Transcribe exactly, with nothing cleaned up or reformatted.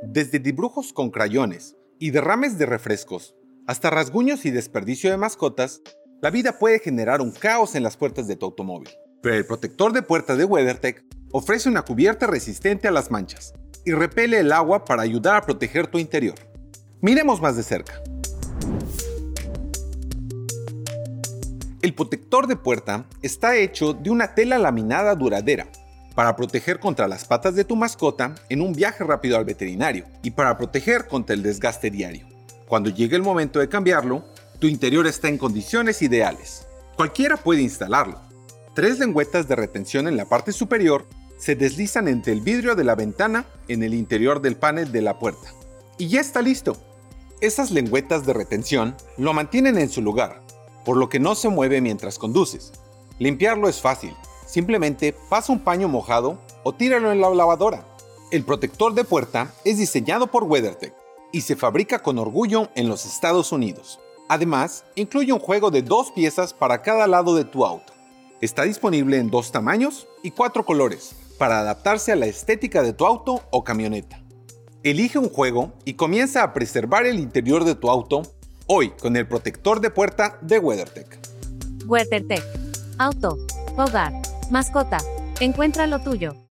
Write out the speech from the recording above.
Desde dibujos con crayones y derrames de refrescos, hasta rasguños y desperdicio de mascotas, la vida puede generar un caos en las puertas de tu automóvil. Pero el protector de puerta de WeatherTech ofrece una cubierta resistente a las manchas y repele el agua para ayudar a proteger tu interior. Miremos más de cerca. El protector de puerta está hecho de una tela laminada duradera para proteger contra las patas de tu mascota en un viaje rápido al veterinario y para proteger contra el desgaste diario. Cuando llegue el momento de cambiarlo, tu interior está en condiciones ideales. Cualquiera puede instalarlo. Tres lengüetas de retención en la parte superior se deslizan entre el vidrio de la ventana en el interior del panel de la puerta. Y ya está listo. Esas lengüetas de retención lo mantienen en su lugar, por lo que no se mueve mientras conduces. Limpiarlo es fácil. Simplemente pasa un paño mojado o tíralo en la lavadora. El protector de puerta es diseñado por WeatherTech y se fabrica con orgullo en los Estados Unidos. Además, incluye un juego de dos piezas para cada lado de tu auto. Está disponible en dos tamaños y cuatro colores para adaptarse a la estética de tu auto o camioneta. Elige un juego y comienza a preservar el interior de tu auto hoy con el protector de puerta de WeatherTech. WeatherTech. Auto, hogar, mascota. Encuentra lo tuyo.